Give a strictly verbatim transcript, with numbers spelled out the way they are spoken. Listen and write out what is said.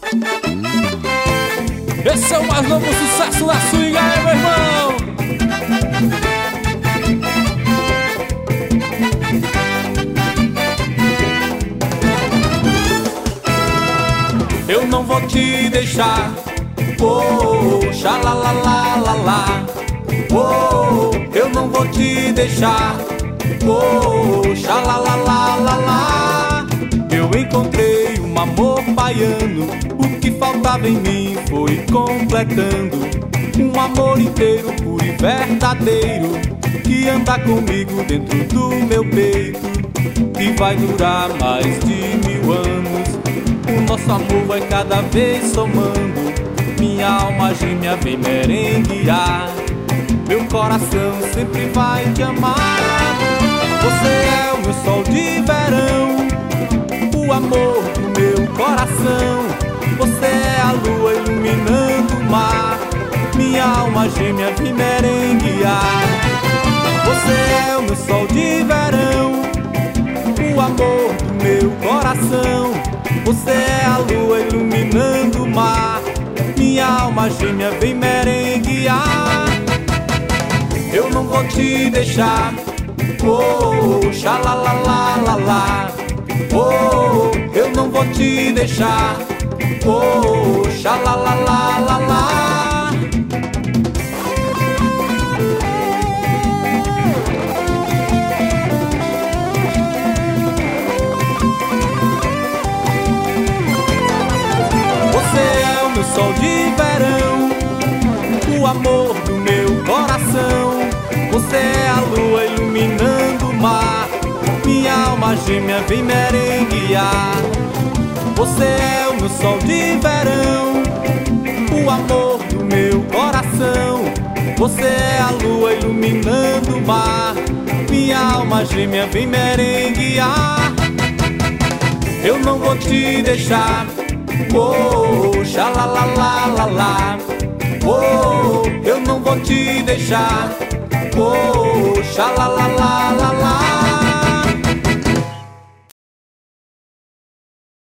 Esse é o mais novo sucesso da swing, aí, meu irmão. Eu não vou te deixar, oh, xalalalala, oh, eu não vou te deixar, oh, xalalalala. Eu encontrei um amor baiano, o que faltava em mim foi completando. Um amor inteiro, puro e verdadeiro, que anda comigo dentro do meu peito, que vai durar mais de mil anos. O nosso amor vai cada vez somando. Minha alma gêmea vem merenguear. Meu coração sempre vai te amar. Você é o meu sol de verão, o amor do meu coração. Você é a lua iluminando o mar. Minha alma gêmea vem merenguear. Você é o meu sol de verão, o amor do meu coração. Você é a lua iluminando o mar. Minha alma gêmea vem merenguear. Eu não vou te deixar, oh, xalalalala, oh, eu não vou te deixar, oh, xalalalala. Sol de verão, o amor do meu coração. Você é a lua iluminando o mar. Minha alma gêmea vem merenguear. Você é o meu sol de verão, o amor do meu coração. Você é a lua iluminando o mar. Minha alma gêmea vem merenguear. Eu não vou te deixar, oh, xalalalala, oh, eu não vou te deixar, oh, xalalalala.